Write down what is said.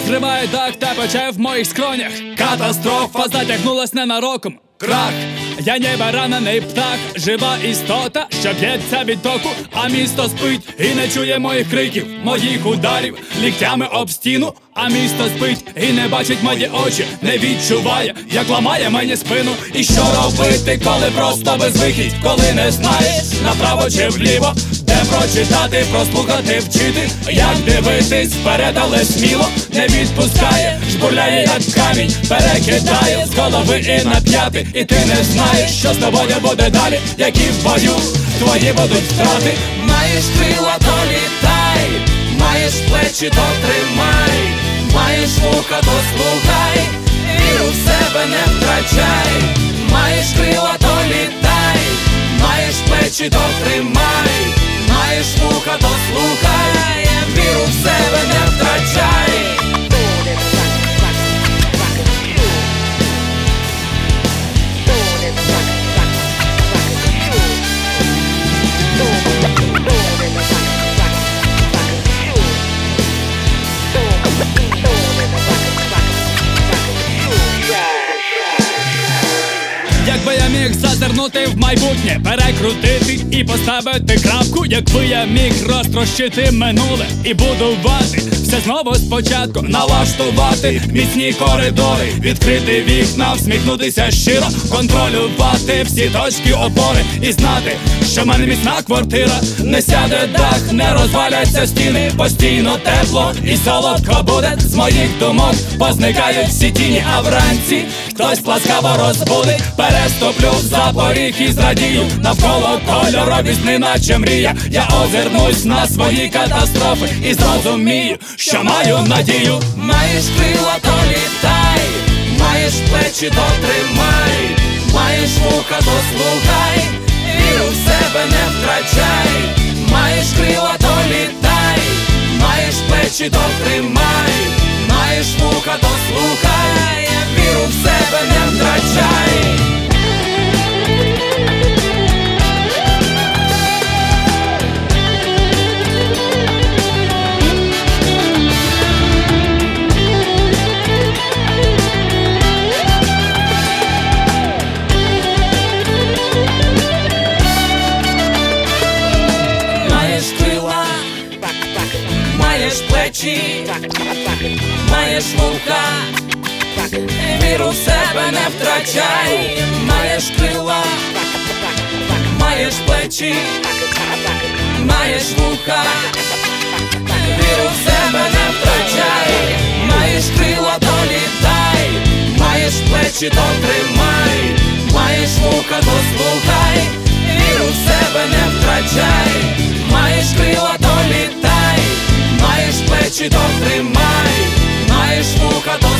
Розриває дах та пече в моїх скронях. Катастрофа затягнулась ненароком. Крах, я ніби ранений птах, жива істота, що б'ється від току, а місто спить і не чує моїх криків, моїх ударів ліктями об стіну. А місто спить і не бачить мої очі, не відчуває, як ламає мені спину. І що робити, коли просто безвихідь, коли не знаєш, направо чи вліво, де прочитати, прослухати, вчити, як дивитись вперед, але сміло не відпускає, жбурляє як камінь, перекидає з голови і на п'яти. І ти не знаєш, що з тобою буде далі, які в бою твої будуть втрати. Маєш крила, то літай, маєш плечі, то тримай, маєш вуха, то слухай, віру в себе не втрачай. Маєш крила, то літай, маєш плечі, то тримай, маєш вуха, то слухай, віру в себе не втрачай. Якби я міг зазирнути в майбутнє, перекрутити і поставити крапку, якби я міг розтрощити минуле і будувати все знову спочатку, налаштувати міцні коридори, відкрити вікна, всміхнутися щиро, контролювати всі точки опори і знати, що в мене міцна квартира, не сяде дах, не розваляться стіни, постійно тепло і солодко буде. З моїх думок позникають всі тіні, а вранці хтось ласкаво розбудить. Переступлю за поріг і зрадію, навколо кольорові сни, наче мрія. Я озирнусь на свої катастрофи і зрозумію, що маю надію. Маєш крила, то літай, маєш плечі, то тримай, маєш вуха, то слухай, віру в себе не втрачай. Маєш крила, то літай, маєш плечі, то тримай, маєш вуха, то слухай, віру в себе не втрачай. Маєш плечі, маєш вуха, віру в себе не втрачай. Маєш крила, маєш плечі, маєш вуха, віру в себе не втрачай. Маєш крила, то літай, маєш плечі, то тримай, маєш вуха, то слухай, віру в себе не втрачай. Маєш крила, то літай, маєш плечі, то тримай, маєш вуха, то